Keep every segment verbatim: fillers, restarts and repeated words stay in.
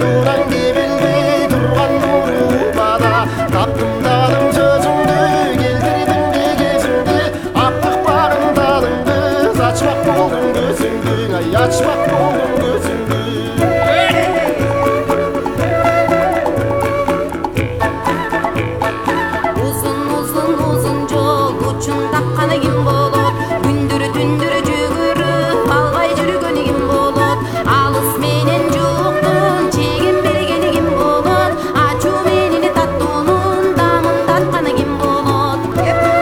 жолунан кебелбей турган нуру бада таптымдадым сөзүңдү келтирдим де кезимди аптык багымдадымды ачмак болдум көзүңдү ай ачмак болдум көзүңдү узун узун узун жол учун тапканы ким болот күндүрү түндүрү жүгүрүп албай жүргөнү ким болот алыс менен жууктун чегин бергени ким болот ачуу менен таттуунун дамын татканы ким болот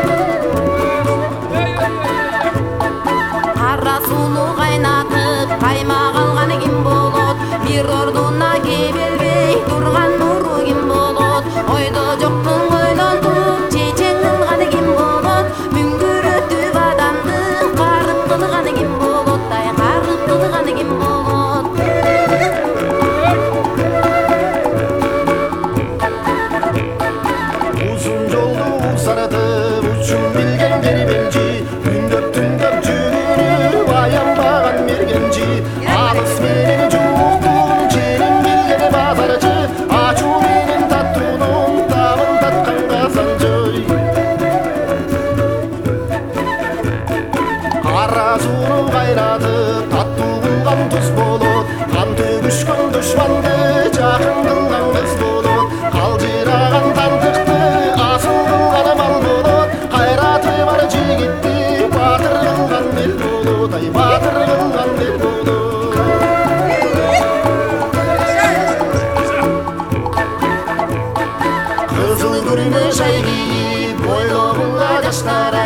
кара сууну кайнатып каймак алганы ким болот бир ордуна кебелбей турган нуру ким болот ойдо жоктун ойлонтуп чечең кылганы ким болот мүңгүрөтүп адамды карып кылганы ким болот ай карып кылганы ким болот узун жолду узаратып учун билген кербелчи күндөп түндөп жүгүрүп аянбаган мергенчи алыс менен жууктун чегин билген базарчы ачуу менен таттуунун табын таткан казанчы кара сууну кайнатып таттуу кылган туз болот кан төгүшкөн душманды жакын кылган кыз болот калжыраган тантыкты асыл кылган мал болот кайраты бар жигитти баатыр кылган эл болот ай баатыр кылган эл болот кызыл күрмө шай кийип бойлогуңа жаштар